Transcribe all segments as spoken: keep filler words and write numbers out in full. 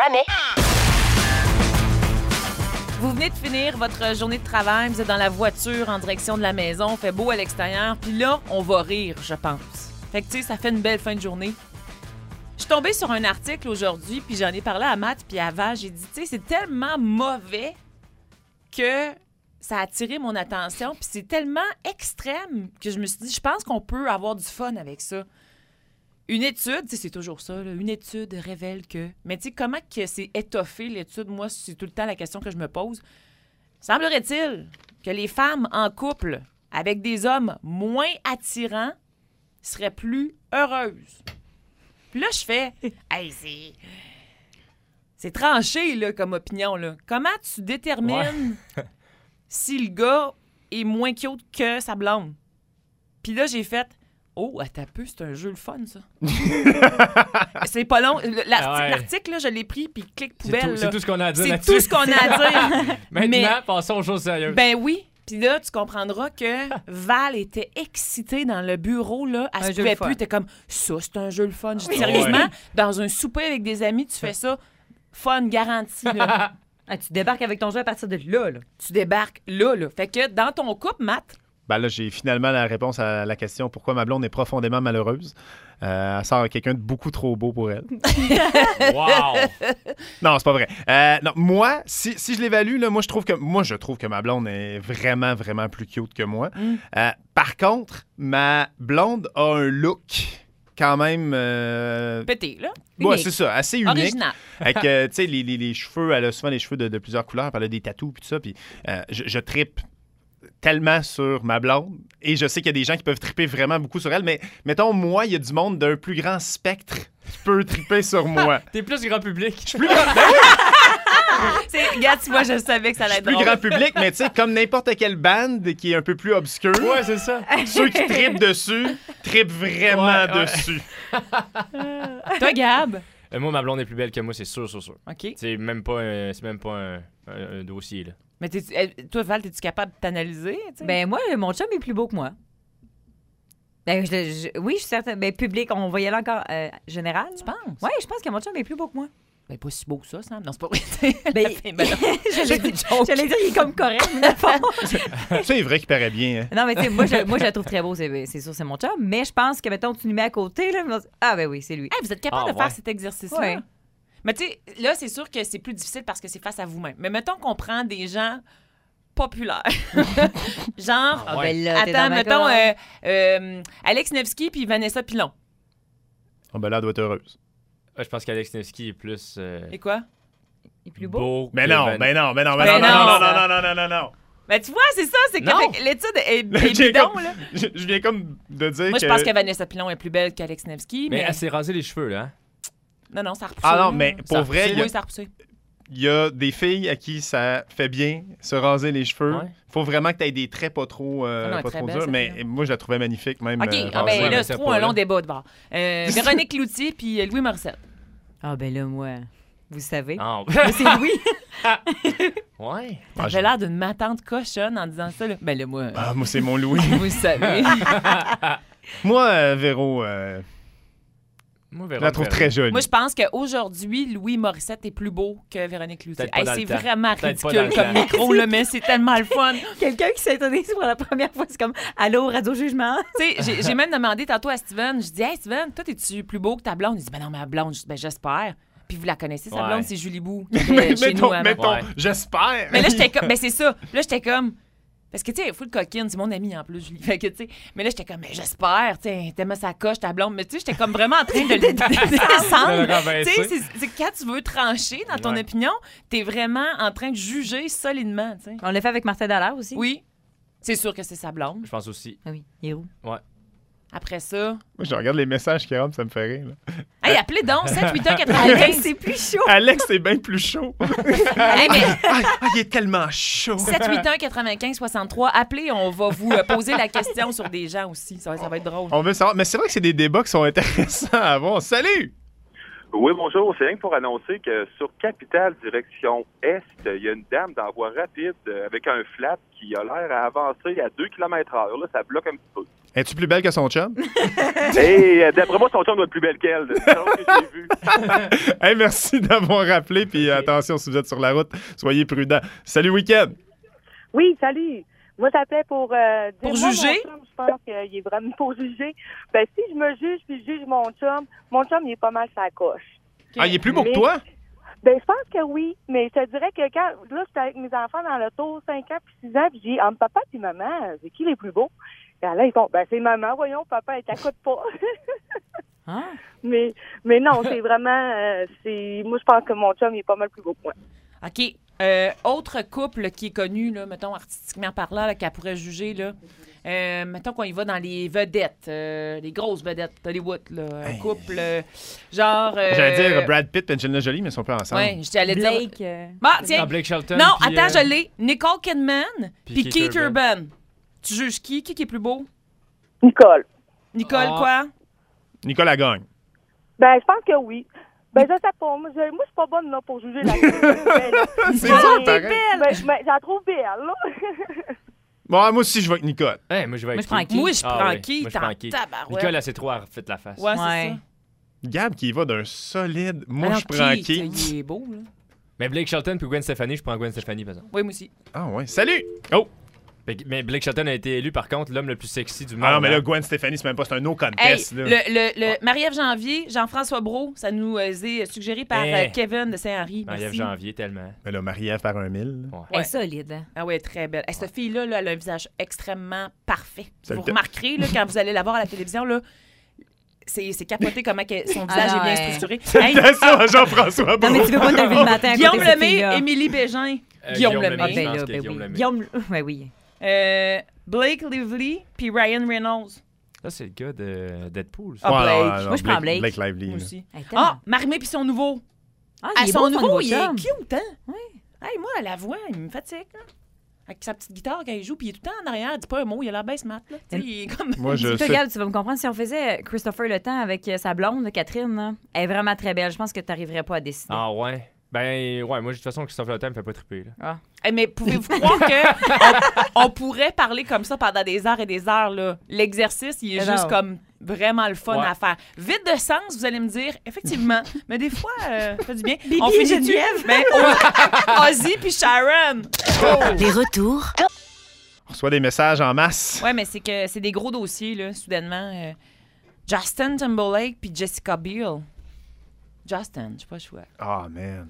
Jamais. Vous venez de finir votre journée de travail, vous êtes dans la voiture en direction de la maison, fait beau à l'extérieur, puis là, on va rire, je pense. Fait que, tu sais, ça fait une belle fin de journée. Je suis tombée sur un article aujourd'hui, puis j'en ai parlé à Matt, puis à Val, j'ai dit, tu sais, c'est tellement mauvais que ça a attiré mon attention, puis c'est tellement extrême que je me suis dit, je pense qu'on peut avoir du fun avec ça. Une étude, tu sais, c'est toujours ça, là, une étude révèle que... Mais tu sais, comment que c'est étoffé, l'étude? Moi, c'est tout le temps la question que je me pose. Semblerait-il que les femmes en couple avec des hommes moins attirants seraient plus heureuses. Puis là, je fais... Hey, c'est... C'est tranché, là, comme opinion, là. Comment tu détermines ouais. si le gars est moins cute que sa blonde? Puis là, j'ai fait... Oh, attends un peu, c'est un jeu le fun, ça. C'est pas long. L'article, ah ouais. l'article là, je l'ai pris, puis clic poubelle. C'est tout, c'est tout ce qu'on a à dire c'est là-dessus. C'est tout ce qu'on a à dire. Maintenant, Mais, passons aux choses sérieuses. Ben oui. Puis là, tu comprendras que Val était excitée dans le bureau, là. Elle se pouvait plus. T'es comme, ça, c'est un jeu le fun. Je dis, sérieusement, ouais. dans un souper avec des amis, tu fais ça, fun, garanti, là. Ah, tu débarques avec ton jeu à partir de là, là. Tu débarques là, là. Fait que dans ton couple, Matt, ben là, j'ai finalement la réponse à la question pourquoi ma blonde est profondément malheureuse. Euh, elle sort quelqu'un de beaucoup trop beau pour elle. Wow! Non, c'est pas vrai. Euh, non, moi, si, si je l'évalue, là, moi, je trouve que moi, je trouve que ma blonde est vraiment, vraiment plus cute que moi. Mm. Euh, par contre, ma blonde a un look quand même... Euh... pété, là. Ouais, c'est ça, assez unique. Original. Avec, euh, tu sais, les, les, les cheveux, elle a souvent les cheveux de, de plusieurs couleurs, puis elle a des tatous, puis tout ça, puis euh, je, je trippe tellement sur ma blonde. Et je sais qu'il y a des gens qui peuvent triper vraiment beaucoup sur elle, mais mettons, moi, il y a du monde d'un plus grand spectre qui peut triper sur moi. T'es plus grand public. Je suis plus grand... Ben oui! Regarde, tu vois, je savais que ça allait être plus drôle. grand public, mais tu sais, comme n'importe quelle bande qui est un peu plus obscure. Ouais, c'est ça. Ceux qui trippent dessus, trippent vraiment ouais, ouais. dessus. Toi, Gab? Euh, moi, ma blonde est plus belle que moi, c'est sûr, sûr, sûr. OK. C'est même pas un, c'est même pas un, un, un dossier, là. Mais toi, Val, es-tu capable de t'analyser? T'sais? Ben moi, mon chum est plus beau que moi. Ben, je, je, oui, je suis certaine. Ben, public, on va y aller encore euh, général. Tu penses? Oui, je pense que mon chum est plus beau que moi. Ben, pas si beau que ça, Sam. Non, c'est pas vrai. Ben, j'allais dire, il est comme correct, mais c'est vrai qu'il paraît bien. Hein? Non, mais tu sais, moi, je, moi, je le trouve très beau, c'est, c'est sûr, c'est mon chum. Mais je pense que, mettons, tu nous mets à côté, là, ah, ben oui, c'est lui. Hey, vous êtes capable ah, de ouais. faire cet exercice-là? Ouais. Mais tu sais, là, c'est sûr que c'est plus difficile parce que c'est face à vous-même. Mais mettons qu'on prend des gens populaires. Genre, ah, ouais. ben là, attends, mettons euh, euh, Alex Nevsky puis Vanessa Pilon. Oh, ben là, elle doit être heureuse. Je pense qu'Alex Nevsky est plus... Euh, Et quoi? Il est plus beau? beau mais non, Van... mais non, mais non, mais ben non, non, non, non, non, non, non, non, non. Ben tu vois, c'est ça, c'est que l'étude est, est bidon, comme, là. Je, je viens comme de dire Moi, que... je pense que Vanessa Pilon est plus belle qu'Alex Nevsky, mais... Mais elle s'est rasé les cheveux, là. Hein? Non, non, ça a repoussé. Ah non, mais pour ça vrai, il y, oui, y a des filles à qui ça fait bien se raser les cheveux. Il ouais. faut vraiment que tu aies des traits pas trop, euh, ah non, pas trop durs. Mais là. Moi, je la trouvais magnifique, même. OK, euh, ah ben, ouais, là, c'est trop un long débat de bord. Euh, Véronique Cloutier puis Louis Morissette. Ah ben là, moi, vous savez. Oh. Mais c'est Louis. Ouais. T'avais ah, l'air d'une matante cochonne en disant ça. Là. Ben là, moi... Ah, moi, c'est mon Louis. Vous savez. Moi, euh, Véro... Euh... Moi, je la trouve très jolie. Moi, je pense qu'aujourd'hui, Louis Morissette est plus beau que Véronique Cloutier. Hey, c'est temps. vraiment Peut-être ridicule comme micro, là, mais c'est tellement le fun. Quelqu'un qui s'est étonné pour la première fois, c'est comme « Allô, Radio Jugement? » Tu sais, j'ai, j'ai même demandé tantôt à Steven, je dis « Hey, Steven, toi, es-tu plus beau que ta blonde? » Il dit « Ben non, ma blonde, ben j'espère. » Puis vous la connaissez, sa blonde, ouais. c'est Julie Bou. Mais, chez mettons, nous, hein. mettons, ouais. j'espère. Mais là, j'étais comme... Ben c'est ça. Là, j'étais comme... Parce que, tu sais, elle est full coquine. C'est mon amie, en plus, Julie. Fait que, tu sais... Mais là, j'étais comme, mais j'espère, tu sais, t'aimes sa coche, ta blonde. Mais tu sais, j'étais comme vraiment en train de le descendre. Tu sais, c'est, c'est quand tu veux trancher dans ton ouais. opinion, t'es vraiment en train de juger solidement, tu sais. On l'a fait avec Martin Dallaire aussi? Oui. C'est sûr que c'est sa blonde. Je pense aussi. Ah oui, il est où? Ouais. Après ça... Moi, je regarde les messages qui rentrent, ça me fait rire. Là. Hey, appelez donc sept huit un quatre-vingt-quinze. Alex, c'est plus chaud. Alex, c'est bien plus chaud. Hey, mais... ah, ah, il est tellement chaud. sept huit un quatre-vingt-quinze soixante-trois. Appelez, on va vous euh, poser la question sur des gens aussi. Ça, ça va être drôle. On veut savoir. Mais c'est vrai que c'est des débats qui sont intéressants à avoir. Salut! Oui, bonjour. C'est rien que pour annoncer que sur Capitale, direction Est, il y a une dame dans voie rapide euh, avec un flat qui a l'air à avancer à deux kilomètres heure. Là, ça bloque un petit peu. Es-tu plus belle que son chum? Et euh, d'après moi, son chum doit être plus belle qu'elle. C'est ça que j'ai vu. Hey, merci d'avoir rappelé. Puis euh, attention, si vous êtes sur la route, soyez prudents. Salut, Week-end! Oui, salut. Moi, j'appelais pour euh, dire, Pour moi, juger? Mon chum, je pense qu'il est vraiment pour juger. Ben, si je me juge puis je juge mon chum, mon chum, il est pas mal sa coche. Ah, il est plus beau Mais- que toi? Ben, je pense que oui, mais je te dirais que quand, là, j'étais avec mes enfants dans l'auto, cinq ans puis six ans, puis j'ai dit, entre papa et maman, c'est qui les plus beaux? Et là, ils font, ben, c'est maman, voyons, papa, elle t'accoute pas. Ah. mais, mais non, c'est vraiment, euh, c'est, moi, je pense que mon chum, il est pas mal plus beau que moi. OK. Euh, autre couple qui est connu, là, mettons, artistiquement parlant, là, qu'elle pourrait juger, là. Euh, mettons qu'on y va dans les vedettes, euh, les grosses vedettes d'Hollywood, là. Un Hey. couple, euh, genre... euh, J'allais dire Brad Pitt et Angelina Jolie, mais ils sont pas ensemble. Ouais, j'allais dire... Blake. euh, Bon, tiens. Ah, Blake Shelton. Non, puis, attends, euh, je l'ai. Nicole Kidman puis puis Keith Keith Urban. Urban. Tu juges qui? Qui qui est plus beau? Nicole. Nicole, Ah. quoi? Nicolas gagne. Ben, je pense que oui. Ben, je sais pas. Moi, je, moi, je suis pas bonne, là, pour juger la C'est C'est dur, pareil. Ben, ben, j'en trouve belle, là. Bon, moi aussi, je vais avec Nicole. Hey, moi, je vais Moi, avec je prends Keith. Keith. Moi, je Ah prends ouais, qui? moi, je prends Keith. Tabarouette. Nicole, c'est trop à refait la face. Ouais, c'est Ouais. ça. Gab qui y va d'un solide. Moi, Alors, je prends Keith, Keith. Il est beau, là. Mais Blake Shelton puis Gwen Stefani, je prends Gwen Stefani, par exemple. Oui, moi aussi. Ah, ouais. Salut! Oh! Fait que- Mais Blake Shelton a été élu, par contre, l'homme le plus sexy du monde. Ah non, mais là, hein. Gwen Stefani, c'est même pas, c'est un no Hey, contest. le, là. le, le Marie-Ève Janvier, Jean-François Brault, ça nous euh, est suggéré par Eh. euh, Kevin de Saint-Henri. Marie-Ève Merci. Janvier, tellement. Mais là, Marie-Ève par un mille. là. Ouais. Elle Ouais. est solide. hein. Ah ouais, très belle. Hey, cette fille-là, là, elle a un visage extrêmement parfait. Ça Vous le fait. remarquerez, là, quand vous allez la voir à la télévision, là, c'est c'est capoté comment que son Ah visage non, est bien ouais. structuré. Hey, Attention à Jean-François Non, Brault. mais tu peux pas te lever le matin à Guillaume côté de cette Lemay, fille-là. Émilie Bégin. Euh, Guillaume Guillaume Lemay. Ah, Lemay. ben Je pense là, que ben Guillaume oui. Lemay. Guillaume, ouais, oui. Euh, Blake Lively puis Ryan Reynolds. Ça, c'est le gars de Deadpool. ça. Ah, Ouais, Blake. non, non, Moi, je prends Blake. Blake Lively. Moi là. aussi. Hey, tellement. Ah, Marimé puis son nouveau. Ah, Ah, il est son beau, nouveau, il chum. est cute, hein? Oui. Hey, moi, à la voix, il me fatigue, là. Avec sa petite guitare quand il joue, puis il est tout le temps en arrière, il dit pas un mot, il a l'air bien smart, là. Tu sais, il est comme... Moi, je Toi, sais. Gab, tu vas me comprendre. Si on faisait Christopher Le Temps avec euh, sa blonde, Catherine, là, elle est vraiment très belle. Je pense que tu n'arriverais pas à décider. Ah ouais. Ben, ouais, moi, de toute façon, Christophe Lottin me fait pas triper, là. Eh, mais pouvez-vous croire que on, on pourrait parler comme ça pendant des heures et des heures, là? L'exercice, il est Mais juste non. comme vraiment le fun Ouais. à faire. Vide de sens, vous allez me dire, effectivement. Mais des fois, euh, ça fait du bien. Bibi on et finit Geneviève. Mais oh, Ozzy puis Sharon. Les retours. On reçoit des messages en masse. Ouais, mais c'est que c'est des gros dossiers, là, soudainement. Euh, Justin Timberlake puis Jessica Biel. Justin, je sais pas le choix. Ah, man.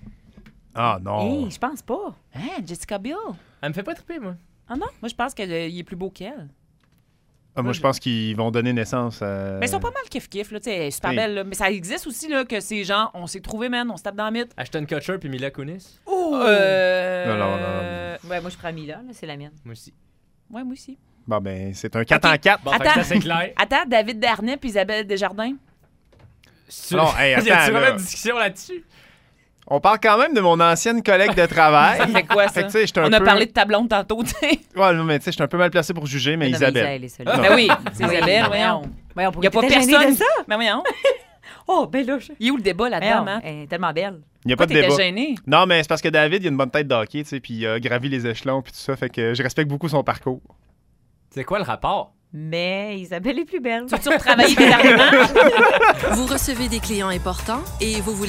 Ah, non. Hey, je pense pas. Hein, Jessica Biel? Elle me fait pas triper, moi. Ah non? Moi, je pense qu'il est plus beau qu'elle. Ah, moi, je pense qu'ils vont donner naissance à. Mais ils sont pas mal kiff-kiff, là. Tu sais, elle est super Oui. belle, là. Mais ça existe aussi, là, que ces gens, on s'est trouvé, man, on se tape dans le mythe. Ashton Kutcher puis Mila Kunis. Euh... Non, non, non, Ouais, moi, je prends Mila, là, c'est la mienne. Moi aussi. Ouais, moi aussi. Bon, ben, c'est un quatre Ok. en quatre. Bon, fait que Attends. ça, c'est clair. Attends, David Darnay puis Isabelle Desjardins. Tu- Non, hey, Y a-tu attends, vraiment là. une discussion là-dessus? On parle quand même de mon ancienne collègue de travail. Ça fait quoi, ça? Fait que, tu sais, j'étais un On a peu- parlé de ta blonde tantôt, tu sais. Ouais, non, mais tu sais, j'étais un peu mal placé pour juger, mais Non, Isabelle. elle est solide. Non. Ben oui, c'est Oui, Isabelle, voyons. voyons. Voyons, Il n'y a pas t'étais gênée personne. de ça? Mais voyons. Oh, ben là, je... Il est où le débat là-dedans, Voyons, hein? elle est tellement belle. Il n'y a pas Pourquoi de t'étais débat. gêné? Non, mais c'est parce que David, il a une bonne tête de hockey, tu sais, puis il a gravi les échelons, puis tout ça. Fait que je respecte beaucoup son parcours. C'est quoi le rapport? Mais Isabelle est plus belle. Tu veux retravailler bizarrement? Vous recevez des clients importants et vous voulez